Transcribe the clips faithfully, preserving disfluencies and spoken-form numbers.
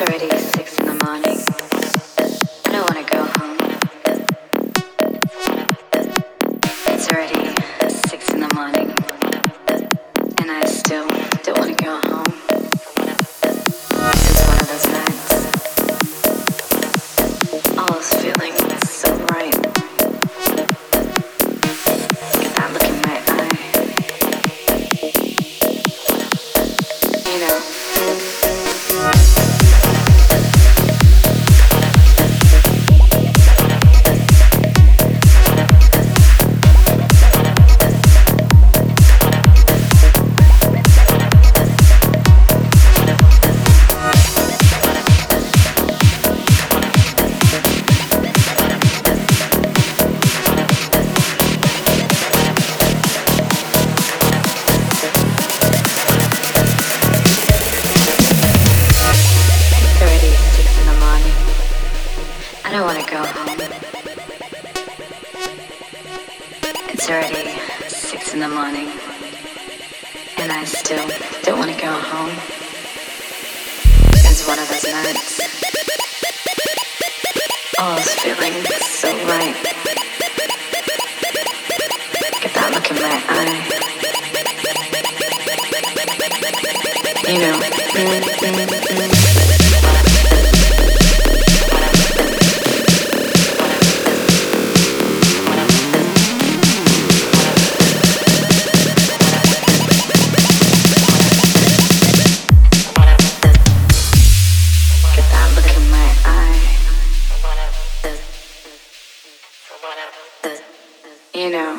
already six in the morning. I don't wanna go home. It's already six in the morning, and I still don't wanna go home. It's one of those nights. All is feeling so right. Get that look in my eye. You know. I don't wanna go home. It's already six in the morning, and I still don't wanna go home. It's one of those nights. All's feeling so right. Get that look in my eye. You know. Mm-hmm. You know.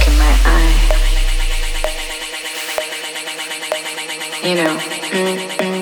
You know.